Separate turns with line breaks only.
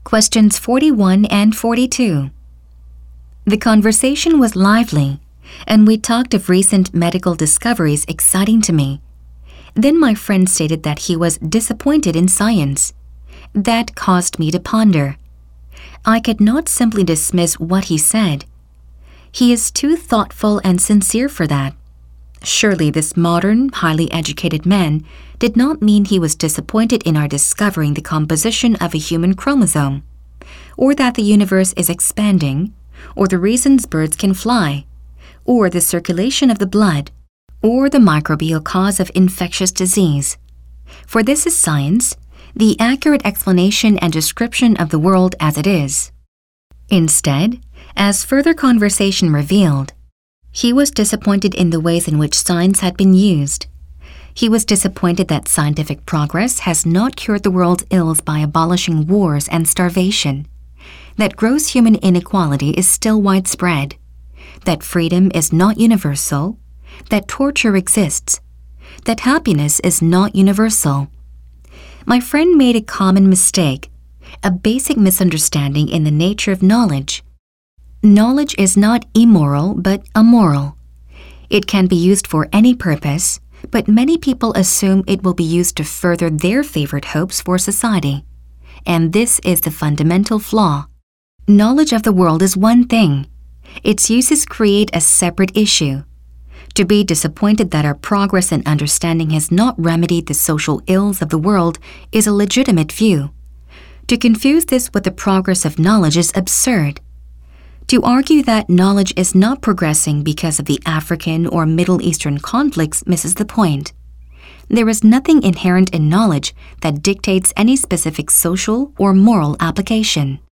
Questions 41 and 42. The conversation was lively, and we talked of recent medical discoveries exciting to me. Then my friend stated that he was disappointed in science. That caused me to ponder. I could not simply dismiss what he said. He is too thoughtful and sincere for that. Surely this modern, highly educated man did not mean he was disappointed in our discovering the composition of a human chromosome, or that the universe is expanding, or the reasons birds can fly, or the circulation of the blood, or the microbial cause of infectious disease. For this is science, the accurate explanation and description of the world as it is. Instead, as further conversation revealed, he was disappointed in the ways in which science had been used. He was disappointed that scientific progress has not cured the world's ills by abolishing wars and starvation, that gross human inequality is still widespread, that freedom is not universal, that torture exists, that happiness is not universal. My friend made a common mistake, a basic misunderstanding in the nature of knowledge. Knowledge is not immoral but amoral. It can be used for any purpose, but many people assume it will be used to further their favorite hopes for society. And this is the fundamental flaw. Knowledge of the world is one thing. Its uses create a separate issue. To be disappointed that our progress in understanding has not remedied the social ills of the world is a legitimate view. To confuse this with the progress of knowledge is absurd. To argue that knowledge is not progressing because of the African or Middle Eastern conflicts misses the point. There is nothing inherent in knowledge that dictates any specific social or moral application.